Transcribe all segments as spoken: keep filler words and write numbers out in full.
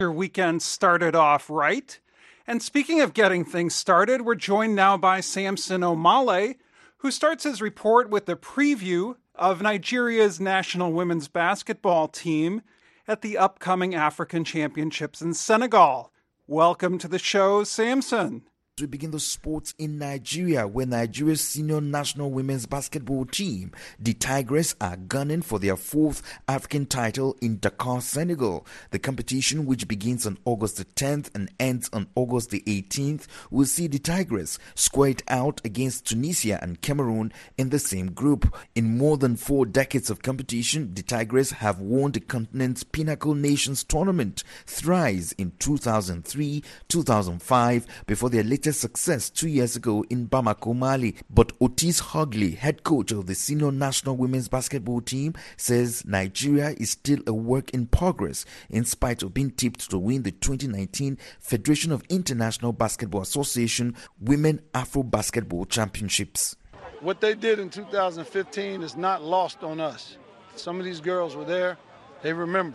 Your weekend started off right. And speaking of getting things started, we're joined now by Samson Omale, who starts his report with a preview of Nigeria's national women's basketball team at the upcoming African Championships in Senegal. Welcome to the show, Samson. We begin the sports in Nigeria, where Nigeria's senior national women's basketball team, the Tigress, are gunning for their fourth African title in Dakar, Senegal. The competition, which begins on August the tenth and ends on August the eighteenth, will see the Tigress square it out against Tunisia and Cameroon in the same group. In more than four decades of competition, the Tigress have won the continent's Pinnacle Nations tournament thrice in two thousand three, two thousand five, before their latest success two years ago in Bamako, Mali. But Otis Hogley, head coach of the senior national women's basketball team, says Nigeria is still a work in progress in spite of being tipped to win the twenty nineteen Federation of International Basketball Association Women Afro Basketball Championships. What they did in two thousand fifteen is not lost on us. Some of these girls were there. They remember.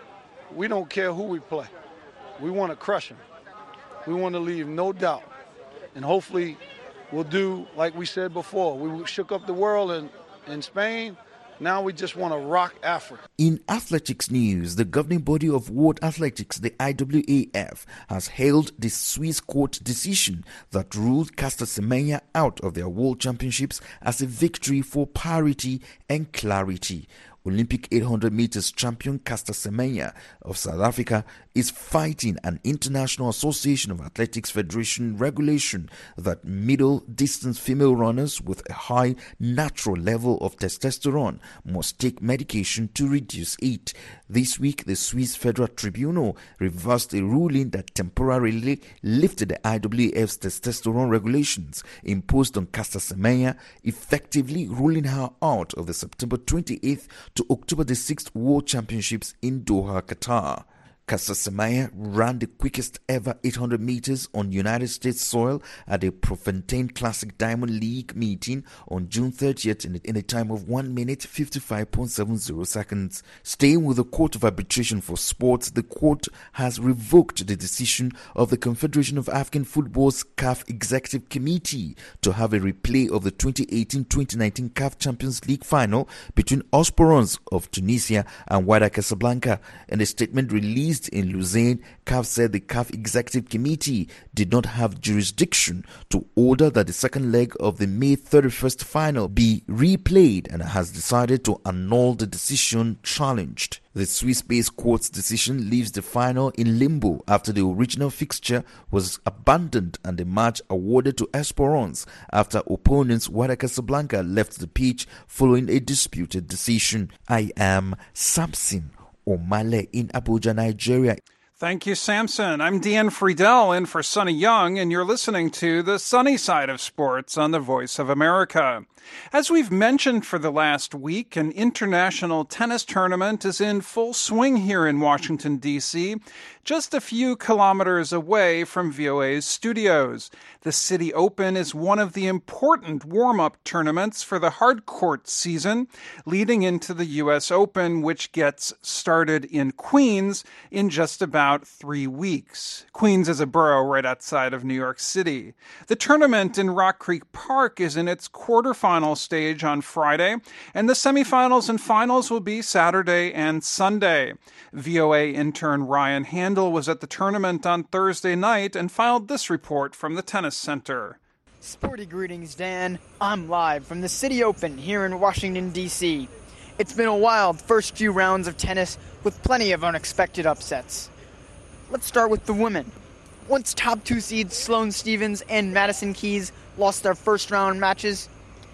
We don't care who we play. We want to crush them. We want to leave no doubt. And hopefully we'll do like we said before. We shook up the world in, in Spain. Now we just want to rock Africa. In athletics news, the governing body of World Athletics, the I W A F, has hailed the Swiss court decision that ruled Caster Semenya out of their World Championships as a victory for parity and clarity. Olympic eight hundred meters champion Caster Semenya of South Africa is fighting an International Association of Athletics Federation regulation that middle-distance female runners with a high natural level of testosterone must take medication to reduce it. This week, the Swiss Federal Tribunal reversed a ruling that temporarily lifted the I W A F's testosterone regulations imposed on Caster Semenya, effectively ruling her out of the September twenty-eighth to October the sixth World Championships in Doha, Qatar. Caster Semenya ran the quickest ever eight hundred meters on United States soil at the Prefontaine Classic Diamond League meeting on June thirtieth in, in a time of one minute fifty-five point seven zero seconds. Staying with the Court of Arbitration for Sports, the court has revoked the decision of the Confederation of African Football's C A F Executive Committee to have a replay of the twenty eighteen twenty nineteen C A F Champions League final between Osporons of Tunisia and Wydad Casablanca. In a statement released in Lausanne, C A F said the C A F Executive Committee did not have jurisdiction to order that the second leg of the May thirty-first final be replayed and has decided to annul the decision challenged. The Swiss-based court's decision leaves the final in limbo after the original fixture was abandoned and the match awarded to Esperance after opponents Wydad Casablanca left the pitch following a disputed decision. I am Samson Omale in Abuja, Nigeria. Thank you, Samson. I'm Dean Friedel in for Sonny Young, and you're listening to The Sunny Side of Sports on the Voice of America. As we've mentioned for the last week, an international tennis tournament is in full swing here in Washington, D C, just a few kilometers away from V O A's studios. The City Open is one of the important warm-up tournaments for the hard court season, leading into the U S Open, which gets started in Queens in just about three weeks. Queens is a borough right outside of New York City. The tournament in Rock Creek Park is in its quarterfinal stage on Friday, and the semifinals and finals will be Saturday and Sunday. V O A intern Ryan Handel was at the tournament on Thursday night and filed this report from the Tennis Center. Sporty greetings, Dan. I'm live from the City Open here in Washington, D C. It's been a wild first few rounds of tennis with plenty of unexpected upsets. Let's start with the women. Once top two seeds Sloane Stephens and Madison Keys lost their first round matches,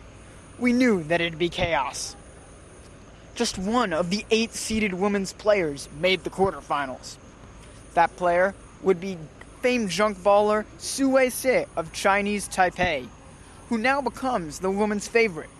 we knew that it'd be chaos. Just one of the eight seeded women's players made the quarterfinals. That player would be famed junk baller Su Wei-se of Chinese Taipei, who now becomes the women's favorite.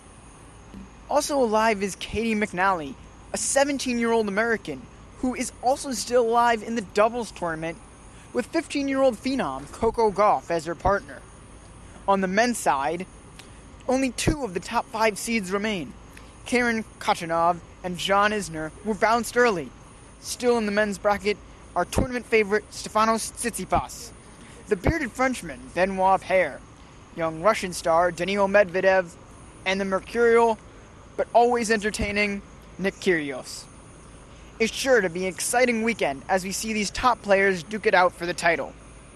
Also alive is Katie McNally, a seventeen-year-old American who is also still alive in the doubles tournament with fifteen-year-old phenom Coco Gauff as her partner. On the men's side, only two of the top five seeds remain. Karen Khachanov and John Isner were bounced early. Still in the men's bracket, our tournament favorite Stefanos Tsitsipas, the bearded Frenchman Benoit Paire, young Russian star Daniil Medvedev, and the mercurial but always entertaining Nick Kyrgios. It's sure to be an exciting weekend as we see these top players duke it out for the title.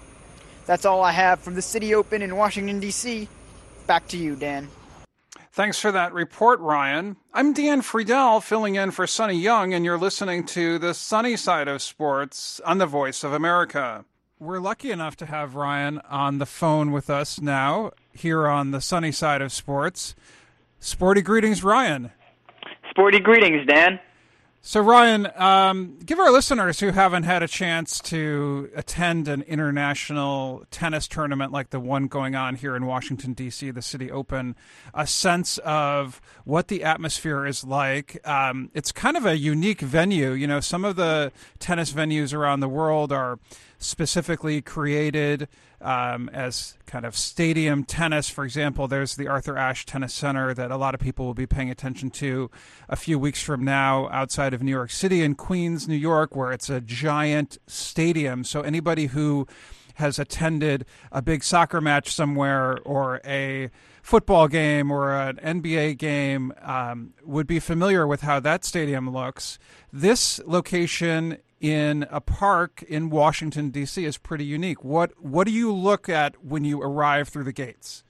That's all I have from the City Open in Washington, D C. Back to you, Dan. Thanks for that report, Ryan. I'm Dan Friedel, filling in for Sonny Young, and you're listening to The Sunny Side of Sports on the Voice of America. We're lucky enough to have Ryan on the phone with us now, here on The Sunny Side of Sports. Sporty greetings, Ryan. Sporty greetings, Dan. So, Ryan, um, give our listeners who haven't had a chance to attend an international tennis tournament like the one going on here in Washington, D C, the City Open, a sense of what the atmosphere is like. Um, it's kind of a unique venue. You know, some of the tennis venues around the world are specifically created um, as kind of stadium tennis. For example, there's the Arthur Ashe Tennis Center that a lot of people will be paying attention to a few weeks from now outside of New York City in Queens, New York, where it's a giant stadium. So anybody who has attended a big soccer match somewhere or a football game or an N B A game um, would be familiar with how that stadium looks. This location in a park in Washington, D C is pretty unique. What what do you look at when you arrive through the gates?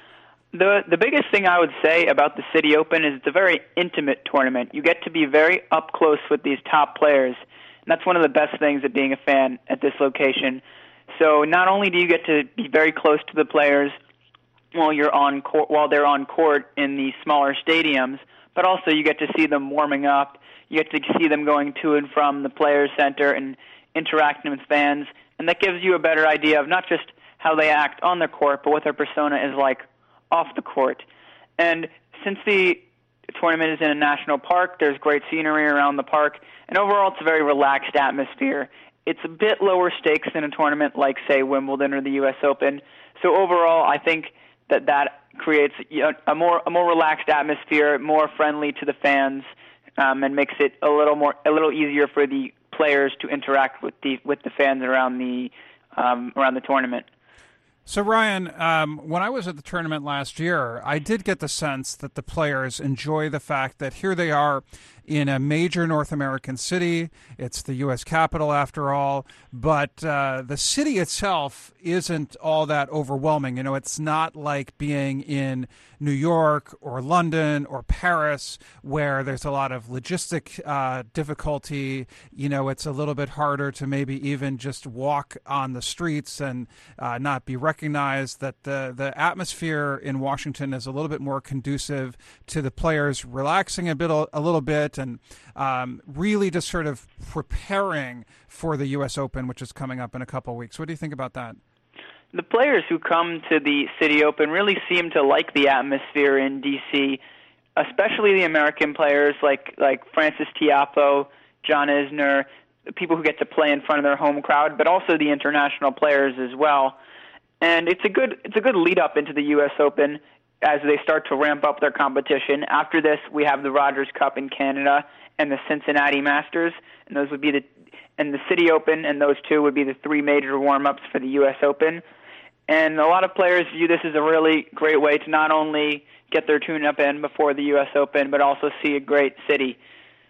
The the biggest thing I would say about the City Open is it's a very intimate tournament. You get to be very up close with these top players, and that's one of the best things of being a fan at this location. So not only do you get to be very close to the players while you're on court, while they're on court in the smaller stadiums, but also you get to see them warming up. You get to see them going to and from the Players Center and interacting with fans, and that gives you a better idea of not just how they act on the court, but what their persona is like off the court. And since the tournament is in a national park, there's great scenery around the park, and overall it's a very relaxed atmosphere. It's a bit lower stakes than a tournament like, say, Wimbledon or the U S Open. So overall, I think that that creates a more a more relaxed atmosphere, more friendly to the fans, um, and makes it a little more a little easier for the players to interact with the with the fans around the um, around the tournament. So, Ryan, um, when I was at the tournament last year, I did get the sense that the players enjoy the fact that here they are in a major North American city. It's the U S capital, after all. But uh, the city itself isn't all that overwhelming. You know, it's not like being in New York or London or Paris, where there's a lot of logistic uh, difficulty. You know, it's a little bit harder to maybe even just walk on the streets and uh, not be recognized. That the, the atmosphere in Washington is a little bit more conducive to the players relaxing a bit, a little bit, and um, really just sort of preparing for the U S Open, which is coming up in a couple of weeks. What do you think about that? The players who come to the City Open really seem to like the atmosphere in D C, especially the American players like like Francis Tiafoe, John Isner, the people who get to play in front of their home crowd, but also the international players as well. And it's a good it's a good lead up into the U S Open as they start to ramp up their competition. After this, we have the Rogers Cup in Canada and the Cincinnati Masters, and those would be the and the City Open, and those two would be the three major warm-ups for the U S Open. And a lot of players view this as a really great way to not only get their tune-up in before the U S Open, but also see a great city.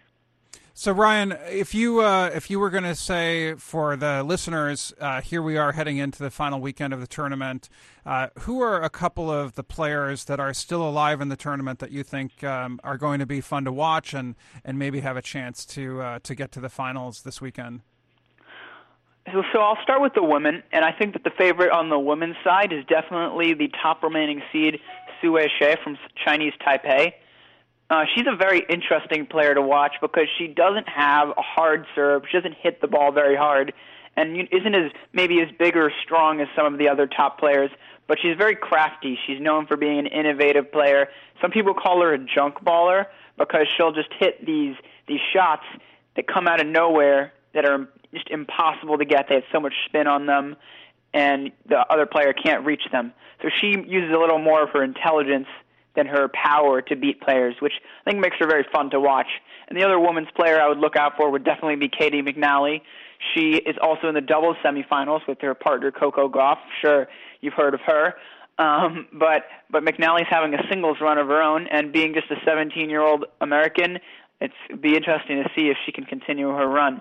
So, Ryan, if you uh, if you were going to say for the listeners, uh, here we are heading into the final weekend of the tournament, uh, who are a couple of the players that are still alive in the tournament that you think um, are going to be fun to watch and, and maybe have a chance to uh, to get to the finals this weekend? So, so I'll start with the women, and I think that the favorite on the women's side is definitely the top remaining seed, Su Weixue from Chinese Taipei. Uh, she's a very interesting player to watch because she doesn't have a hard serve. She doesn't hit the ball very hard and isn't as maybe as big or strong as some of the other top players, but she's very crafty. She's known for being an innovative player. Some people call her a junk baller because she'll just hit these these shots that come out of nowhere that are just impossible to get. They have so much spin on them, and the other player can't reach them. So she uses a little more of her intelligence than her power to beat players, which I think makes her very fun to watch. And the other women's player I would look out for would definitely be Katie McNally. She is also in the doubles semifinals with her partner Coco Gauff. Sure, you've heard of her. Um, but but McNally's having a singles run of her own, and being just a seventeen-year-old American, it's it'd be interesting to see if she can continue her run.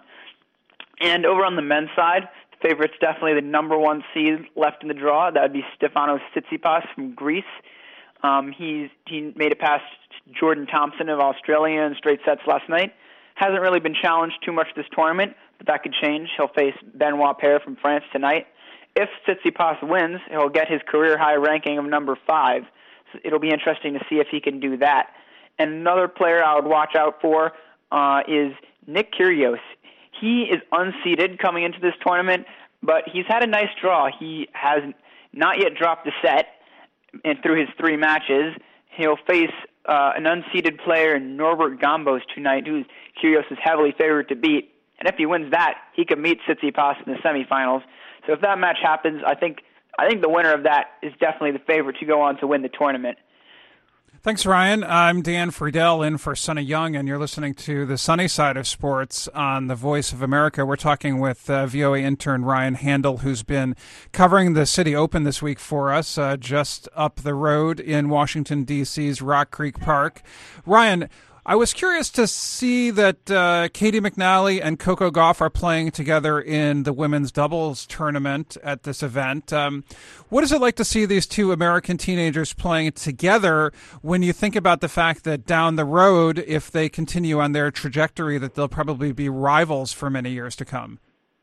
And over on the men's side, the favorite's definitely the number one seed left in the draw. That would be Stefanos Tsitsipas from Greece. Um, he's he made it past Jordan Thompson of Australia in straight sets last night. Hasn't really been challenged too much this tournament, but that could change. He'll face Benoit Paire from France tonight. If Tsitsipas wins, he'll get his career-high ranking of number five. So it'll be interesting to see if he can do that. And another player I would watch out for uh, is Nick Kyrgios. He is unseeded coming into this tournament, but he's had a nice draw. He has not yet dropped a set and through his three matches. He'll face uh, an unseeded player, Norbert Gambos, tonight, who Kyrgios is heavily favored to beat. And if he wins that, he could meet Tsitsipas in the semifinals. So if that match happens, I think I think the winner of that is definitely the favorite to go on to win the tournament. Thanks, Ryan. I'm Dan Friedel in for Sonny Young, and you're listening to the Sunny Side of Sports on the Voice of America. We're talking with uh, V O A intern Ryan Handel, who's been covering the City Open this week for us, uh, just up the road in Washington, D C's Rock Creek Park. Ryan, I was curious to see that uh, Caty McNally and Coco Gauff are playing together in the women's doubles tournament at this event. Um, what is it like to see these two American teenagers playing together when you think about the fact that down the road, if they continue on their trajectory, that they'll probably be rivals for many years to come?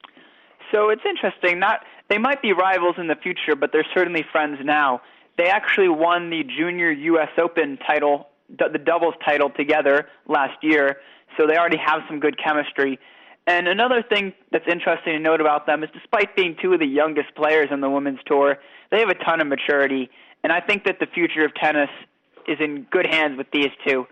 So it's interesting. Not they might be rivals in the future, but they're certainly friends now. They actually won the Junior U S Open title, the doubles title together last year, so they already have some good chemistry. And another thing that's interesting to note about them is despite being two of the youngest players on the women's tour, they have a ton of maturity, and I think that the future of tennis is in good hands with these two.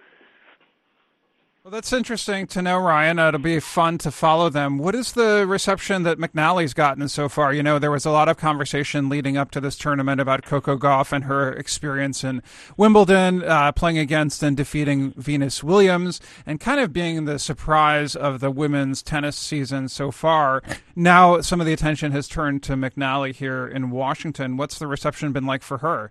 Well, that's interesting to know, Ryan. Uh, it'll be fun to follow them. What is the reception that McNally's gotten so far? You know, there was a lot of conversation leading up to this tournament about Coco Gauff and her experience in Wimbledon, uh, playing against and defeating Venus Williams, and kind of being the surprise of the women's tennis season so far. Now some of the attention has turned to McNally here in Washington. What's the reception been like for her?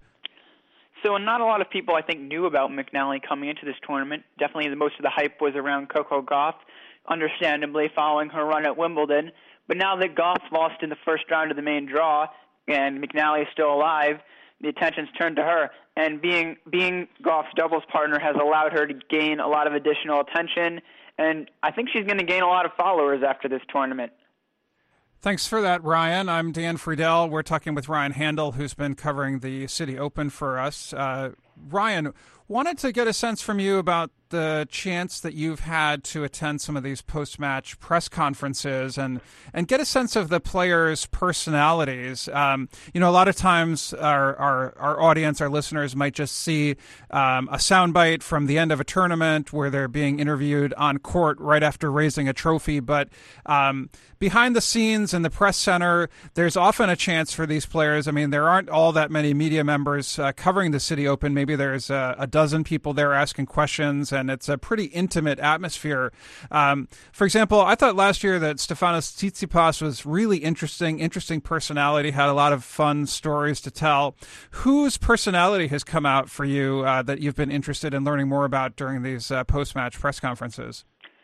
So not a lot of people, I think, knew about McNally coming into this tournament. Definitely the, most of the hype was around Coco Gauff, understandably following her run at Wimbledon. But now that Gauff lost in the first round of the main draw and McNally is still alive, the attention's turned to her. And being being Gauff's doubles partner has allowed her to gain a lot of additional attention. And I think she's going to gain a lot of followers after this tournament. Thanks for that, Ryan. I'm Dan Friedel. We're talking with Ryan Handel, who's been covering the City Open for us. Uh, Ryan, wanted to get a sense from you about the chance that you've had to attend some of these post-match press conferences and, and get a sense of the players' personalities. Um, you know, a lot of times our, our, our audience, our listeners might just see um, a soundbite from the end of a tournament where they're being interviewed on court right after raising a trophy. But um, behind the scenes in the press center, there's often a chance for these players. I mean, there aren't all that many media members uh, covering the City Open. Maybe there's a, a dozen people there asking questions, and it's a pretty intimate atmosphere. Um, for example, I thought last year that Stefanos Tsitsipas was really interesting, interesting personality, had a lot of fun stories to tell. Whose personality has come out for you uh, that you've been interested in learning more about during these uh, post-match press conferences?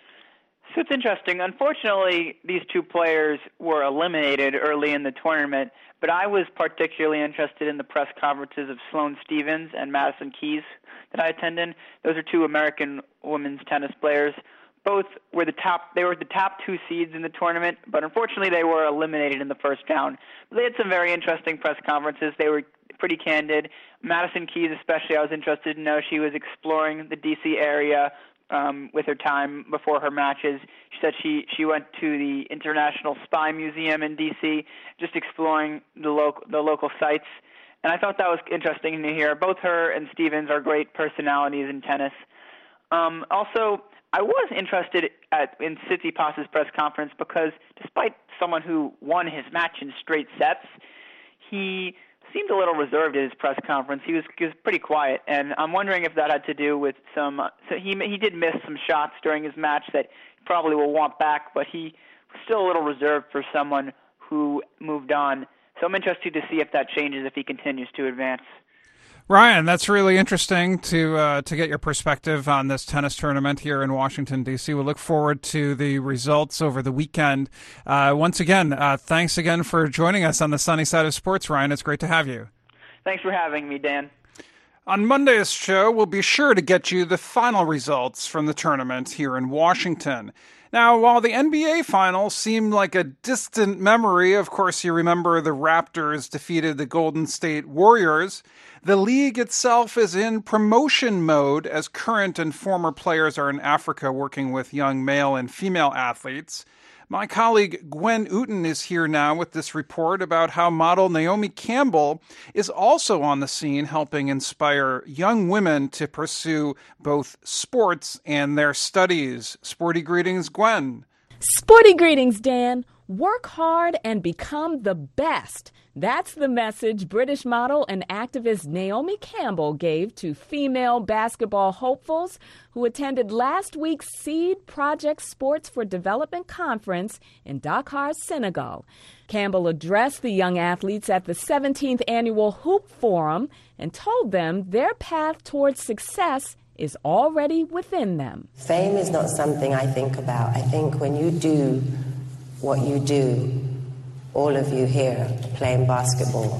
So it's interesting. Unfortunately, these two players were eliminated early in the tournament, but I was particularly interested in the press conferences of Sloane Stephens and Madison Keys that I attended. Those are two American women's tennis players. Both were the top. They were the top two seeds in the tournament, but unfortunately they were eliminated in the first round. But they had some very interesting press conferences. They were pretty candid. Madison Keys, especially, I was interested to know she was exploring the D C area um, with her time before her matches. She said she, she went to the International Spy Museum in D C, just exploring the local the local sites. And I thought that was interesting to hear. Both her and Stephens are great personalities in tennis. Um, also, I was interested at, in Tsitsipas's press conference because despite someone who won his match in straight sets, he seemed a little reserved at his press conference. He was, he was pretty quiet, and I'm wondering if that had to do with some. So he he did miss some shots during his match that he probably will want back, but he still a little reserved for someone who moved on. So I'm interested to see if that changes if he continues to advance. Ryan, that's really interesting to uh, to get your perspective on this tennis tournament here in Washington, D C. We'll look forward to the results over the weekend. Uh, once again, uh, thanks again for joining us on the Sunny Side of Sports, Ryan. It's great to have you. Thanks for having me, Dan. On Monday's show, we'll be sure to get you the final results from the tournament here in Washington. Now, while the N B A Finals seemed like a distant memory, of course you remember the Raptors defeated the Golden State Warriors, the league itself is in promotion mode as current and former players are in Africa working with young male and female athletes. My colleague Gwen Uten is here now with this report about how model Naomi Campbell is also on the scene helping inspire young women to pursue both sports and their studies. Sporty greetings, Gwen. Sporty greetings, Dan. Work hard and become the best. That's the message British model and activist Naomi Campbell gave to female basketball hopefuls who attended last week's Seed Project Sports for Development Conference in Dakar, Senegal. Campbell addressed the young athletes at the seventeenth Annual Hoop Forum and told them their path towards success is already within them. Fame is not something I think about. I think when you do what you do, all of you here playing basketball,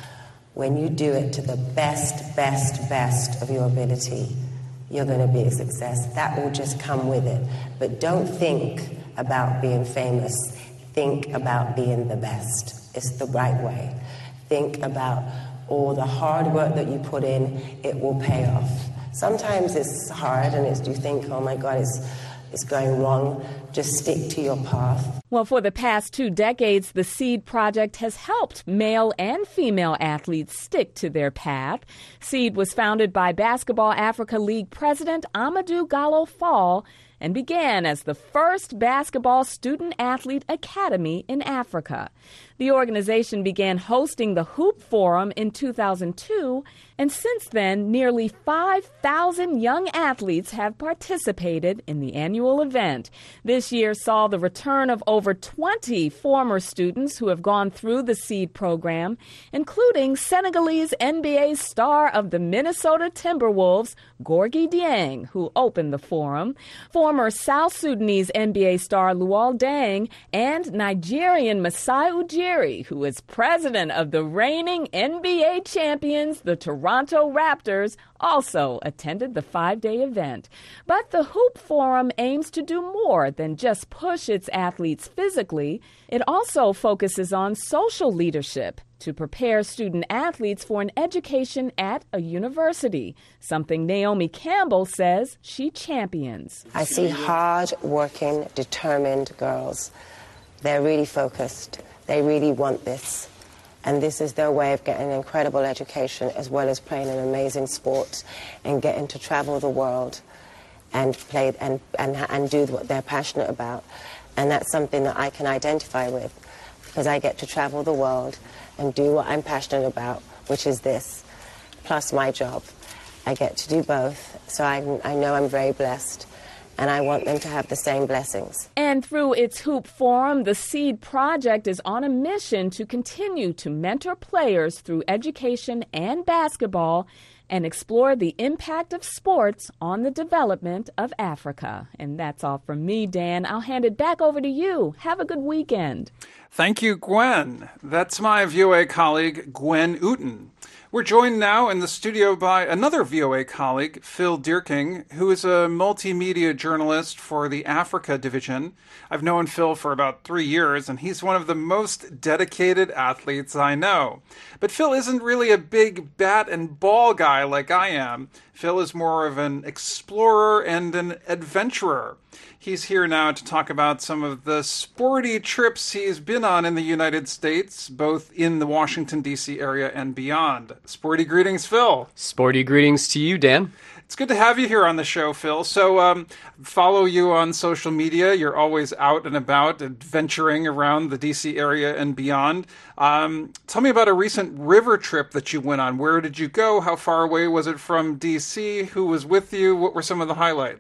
when you do it to the best, best, best of your ability, you're going to be a success. That will just come with it. But don't think about being famous. Think about being the best. It's the right way. Think about all the hard work that you put in. It will pay off. Sometimes it's hard and it's, you think, oh my God, it's, it's going wrong. Just stick to your path. Well, for the past two decades, the Seed Project has helped male and female athletes stick to their path. Seed was founded by Basketball Africa League president Amadou Gallo Fall and began as the first basketball student-athlete academy in Africa. The organization began hosting the Hoop Forum in two thousand two, and since then, nearly five thousand young athletes have participated in the annual event. This year saw the return of over twenty former students who have gone through the Seed program, including Senegalese N B A star of the Minnesota Timberwolves, Gorgui Dieng, who opened the forum, former South Sudanese N B A star Luol Deng, and Nigerian Masai Ujiri, who is president of the reigning N B A champions, the Toronto Raptors, also attended the five-day event. But the Hoop Forum aims to do more than just push its athletes physically. It also focuses on social leadership to prepare student athletes for an education at a university, something Naomi Campbell says she champions. I see hard-working, determined girls. They're really focused. They really want this. And this is their way of getting an incredible education as well as playing an amazing sport and getting to travel the world and play and, and, and do what they're passionate about. And that's something that I can identify with because I get to travel the world and do what I'm passionate about, which is this, plus my job. I get to do both, so I, I know I'm very blessed. And I want them to have the same blessings. And through its Hoop Forum, the Seed Project is on a mission to continue to mentor players through education and basketball and explore the impact of sports on the development of Africa. And that's all from me, Dan. I'll hand it back over to you. Have a good weekend. Thank you, Gwen. That's my V O A colleague, Gwen Uten. We're joined now in the studio by another V O A colleague, Phil Dierking, who is a multimedia journalist for the Africa division. I've known Phil for about three years, and he's one of the most dedicated athletes I know. But Phil isn't really a big bat and ball guy like I am. Phil is more of an explorer and an adventurer. He's here now to talk about some of the sporty trips he's been on in the United States, both in the Washington, D C area and beyond. Sporty greetings, Phil. Sporty greetings to you, Dan. It's good to have you here on the show, Phil. So um, follow you on social media. You're always out and about, adventuring around the D C area and beyond. Um, tell me about a recent river trip that you went on. Where did you go? How far away was it from D C? Who was with you? What were some of the highlights?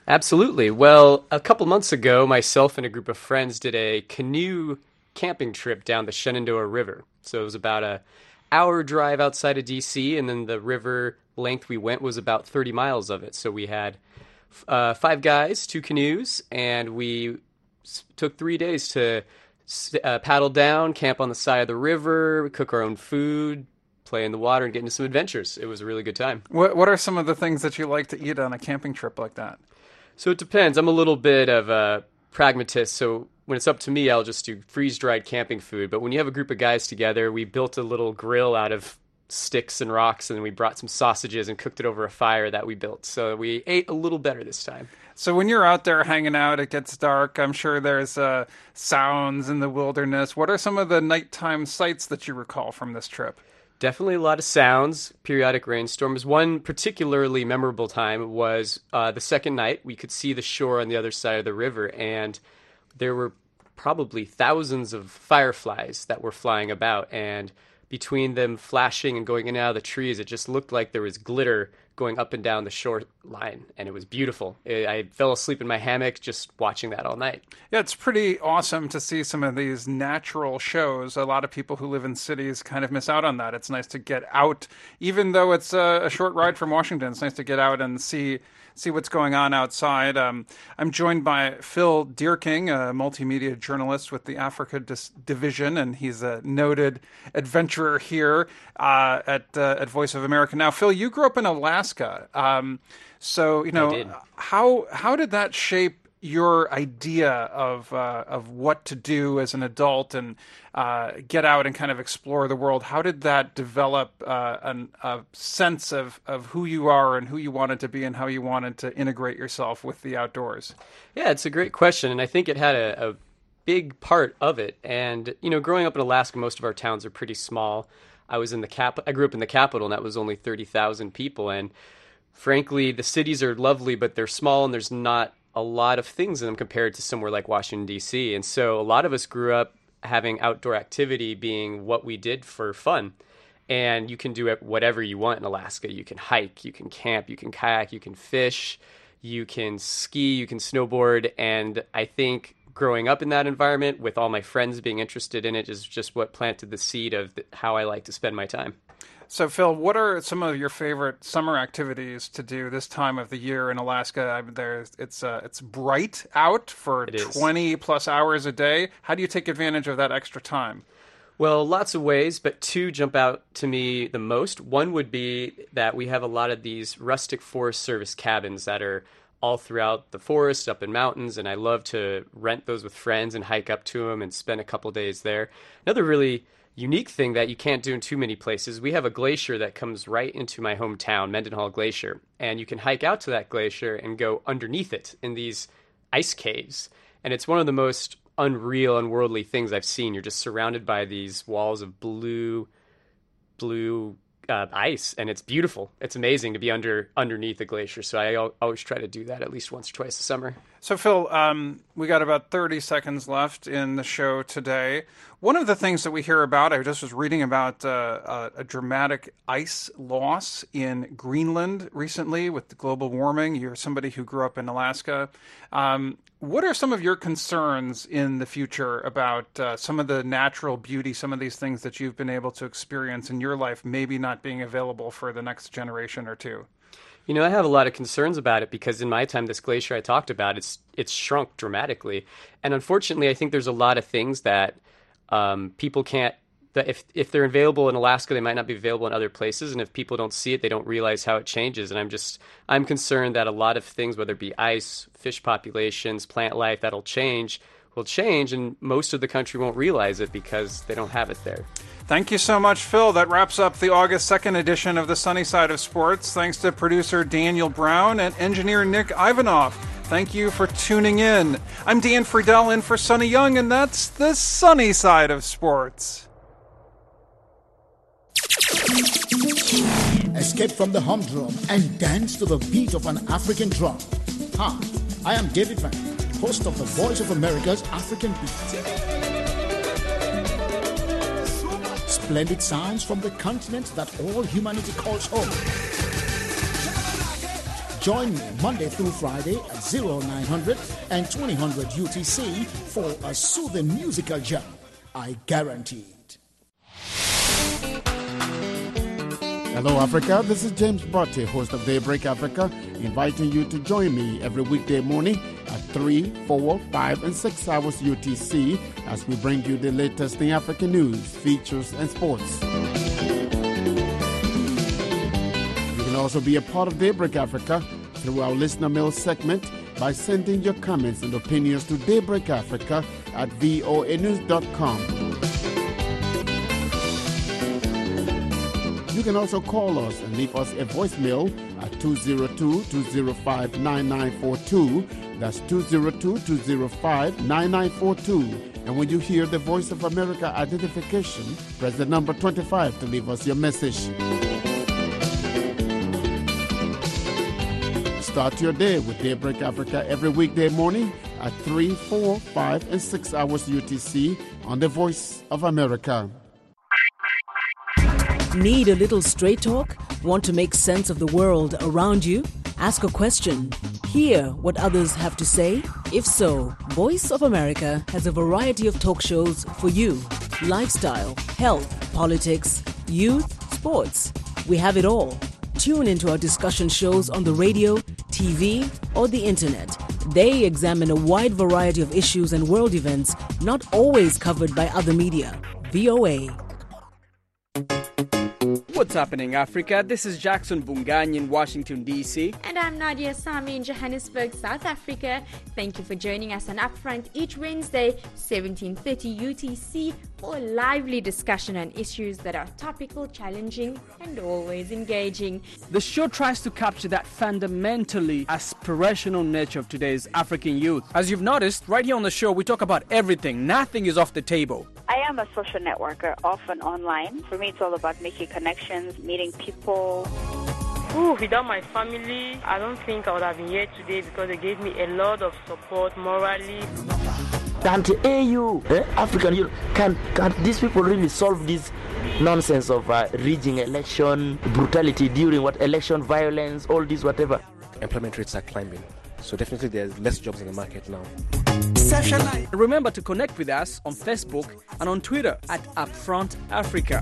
Absolutely. Well, a couple months ago, myself and a group of friends did a canoe camping trip down the Shenandoah River. So it was about a hour drive outside of D C, and then the river length we went was about thirty miles of it. So we had uh, five guys, two canoes, and we s- took three days to uh, paddle down, camp on the side of the river, cook our own food, play in the water, and get into some adventures. It was a really good time. What What are some of the things that you like to eat on a camping trip like that? So it depends. I'm a little bit of a pragmatist, so when it's up to me, I'll just do freeze-dried camping food. But when you have a group of guys together, we built a little grill out of sticks and rocks, and then we brought some sausages and cooked it over a fire that we built. So we ate a little better this time. So when you're out there hanging out, it gets dark. I'm sure there's uh, sounds in the wilderness. What are some of the nighttime sights that you recall from this trip? Definitely a lot of sounds, periodic rainstorms. One particularly memorable time was uh, the second night. We could see the shore on the other side of the river, and there were probably thousands of fireflies that were flying about. And between them flashing and going in and out of the trees, it just looked like there was glitter going up and down the shoreline, and it was beautiful. I fell asleep in my hammock just watching that all night. Yeah, it's pretty awesome to see some of these natural shows. A lot of people who live in cities kind of miss out on that. It's nice to get out, even though it's a, a short ride from Washington. It's nice to get out and see see what's going on outside. Um, I'm joined by Phil Dierking, a multimedia journalist with the Africa Dis- Division, and he's a noted adventurer here uh, at uh, at Voice of America. Now, Phil, you grew up in Alaska, um, so you know how how did that shape your idea of uh, of what to do as an adult and uh, get out and kind of explore the world? How did that develop uh, an, a sense of, of who you are and who you wanted to be and how you wanted to integrate yourself with the outdoors? Yeah, it's a great question, and I think it had a, a big part of it. And you know, growing up in Alaska, most of our towns are pretty small. I was in the cap. I grew up in the capital, and that was only thirty thousand people. And frankly, the cities are lovely, but they're small, and there's not a lot of things in them compared to somewhere like Washington, D C. And so a lot of us grew up having outdoor activity being what we did for fun. And you can do it whatever you want in Alaska. You can hike, you can camp, you can kayak, you can fish, you can ski, you can snowboard. And I think growing up in that environment with all my friends being interested in it is just what planted the seed of the, how I like to spend my time. So, Phil, what are some of your favorite summer activities to do this time of the year in Alaska? I mean, there's, it's uh, it's bright out for twenty plus hours a day. How do you take advantage of that extra time? Well, lots of ways, but two jump out to me the most. One would be that we have a lot of these rustic Forest Service cabins that are all throughout the forest, up in mountains, and I love to rent those with friends and hike up to them and spend a couple days there. Another really unique thing that you can't do in too many places, we have a glacier that comes right into my hometown, Mendenhall Glacier, and you can hike out to that glacier and go underneath it in these ice caves. And it's one of the most unreal, unworldly things I've seen. You're just surrounded by these walls of blue, blue uh, ice, and it's beautiful. It's amazing to be under underneath a glacier. So I al- always try to do that at least once or twice a summer. So, Phil, um, we got about thirty seconds left in the show today. One of the things that we hear about, I just was reading about uh, a, a dramatic ice loss in Greenland recently with the global warming. You're somebody who grew up in Alaska. Um, what are some of your concerns in the future about uh, some of the natural beauty, some of these things that you've been able to experience in your life, maybe not being available for the next generation or two? You know, I have a lot of concerns about it because in my time, this glacier I talked about, it's it's shrunk dramatically. And unfortunately, I think there's a lot of things that um, people can't, that if, if they're available in Alaska, they might not be available in other places. And if people don't see it, they don't realize how it changes. And I'm just, I'm concerned that a lot of things, whether it be ice, fish populations, plant life, that'll change, will change. And most of the country won't realize it because they don't have it there. Thank you so much, Phil. That wraps up the August second edition of the Sunny Side of Sports. Thanks to producer Daniel Brown and engineer Nick Ivanov. Thank you for tuning in. I'm Dan Friedel in for Sonny Young, and that's the Sunny Side of Sports. Escape from the humdrum and dance to the beat of an African drum. Hi, I am David Van, host of the Voice of America's African Beat. Splendid sounds from the continent that all humanity calls home. Join me Monday through Friday at oh nine hundred and twenty hundred U T C for a soothing musical jam. I guarantee it. Hello, Africa. This is James Botte, host of Daybreak Africa, inviting you to join me every weekday morning at three, four, five, and six hours U T C as we bring you the latest in African news, features, and sports. You can also be a part of Daybreak Africa through our listener mail segment by sending your comments and opinions to Daybreak Africa at voa news dot com. You can also call us and leave us a voicemail at two oh two, two oh five, nine nine four two. That's two oh two, two oh five, nine nine four two. And when you hear the Voice of America identification, press the number twenty-five to leave us your message. Start your day with Daybreak Africa every weekday morning at three, four, five, and six hours U T C on the Voice of America. Need a little straight talk? Want to make sense of the world around you? Ask a question. Hear what others have to say? If so, Voice of America has a variety of talk shows for you. Lifestyle, health, politics, youth, sports. We have it all. Tune into our discussion shows on the radio, T V, or the internet. They examine a wide variety of issues and world events not always covered by other media. V O A. What's happening, Africa? This is Jackson Bungany in Washington, D C. And I'm Nadia Sami in Johannesburg, South Africa. Thank you for joining us on Upfront each Wednesday, seventeen thirty U T C, for a lively discussion on issues that are topical, challenging, and always engaging. The show tries to capture that fundamentally aspirational nature of today's African youth. As you've noticed, right here on the show, we talk about everything. Nothing is off the table. I am a social networker, often online. For me, it's all about making connections, meeting people. Ooh, without my family, I don't think I would have been here today because they gave me a lot of support morally. Can't A U, eh, African Union, can can these people really solve this nonsense of uh, rigging election, brutality during what election, violence, all this, whatever? Employment rates are climbing, so definitely there's less jobs in the market now. Remember to connect with us on Facebook and on Twitter at Upfront Africa.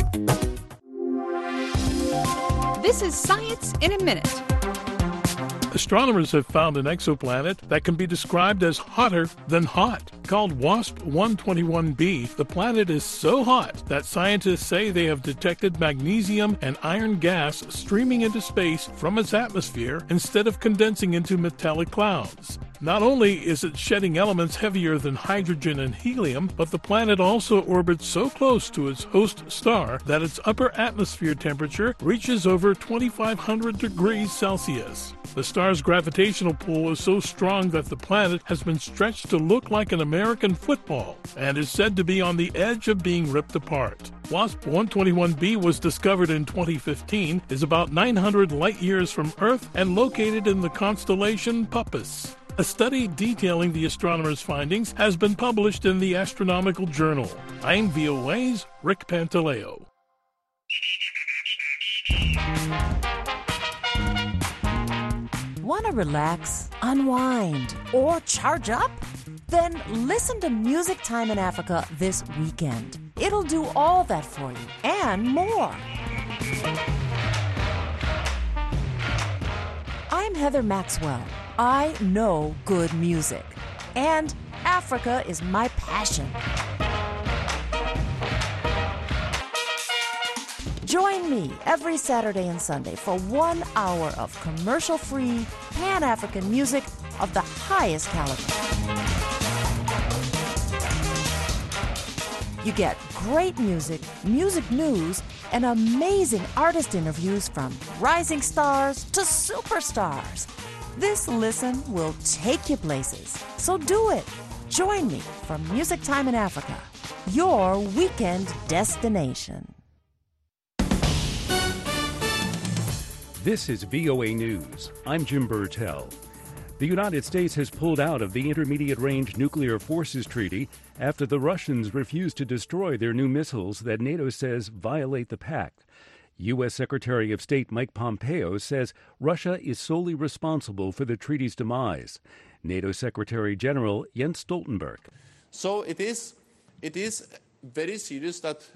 This is Science in a Minute. Astronomers have found an exoplanet that can be described as hotter than hot. Called WASP one twenty-one b, the planet is so hot that scientists say they have detected magnesium and iron gas streaming into space from its atmosphere instead of condensing into metallic clouds. Not only is it shedding elements heavier than hydrogen and helium, but the planet also orbits so close to its host star that its upper atmosphere temperature reaches over twenty-five hundred degrees Celsius. The star's gravitational pull is so strong that the planet has been stretched to look like an American football and is said to be on the edge of being ripped apart. WASP one twenty-one b was discovered in twenty fifteen, is about nine hundred light years from Earth, and located in the constellation Puppis. A study detailing the astronomers' findings has been published in the Astronomical Journal. I'm V O A's Rick Pantaleo. Want to relax, unwind, or charge up? Then listen to Music Time in Africa this weekend. It'll do all that for you and more. I'm Heather Maxwell. I know good music, and Africa is my passion. Join me every Saturday and Sunday for one hour of commercial-free, Pan-African music of the highest caliber. You get great music, music news, and amazing artist interviews from rising stars to superstars. This listen will take you places, so do it. Join me for Music Time in Africa, your weekend destination. This is V O A News. I'm Jim Burtell. The United States has pulled out of the Intermediate Range Nuclear Forces Treaty after the Russians refused to destroy their new missiles that NATO says violate the pact. U S. Secretary of State Mike Pompeo says Russia is solely responsible for the treaty's demise. NATO Secretary General Jens Stoltenberg. So it is, it is very serious that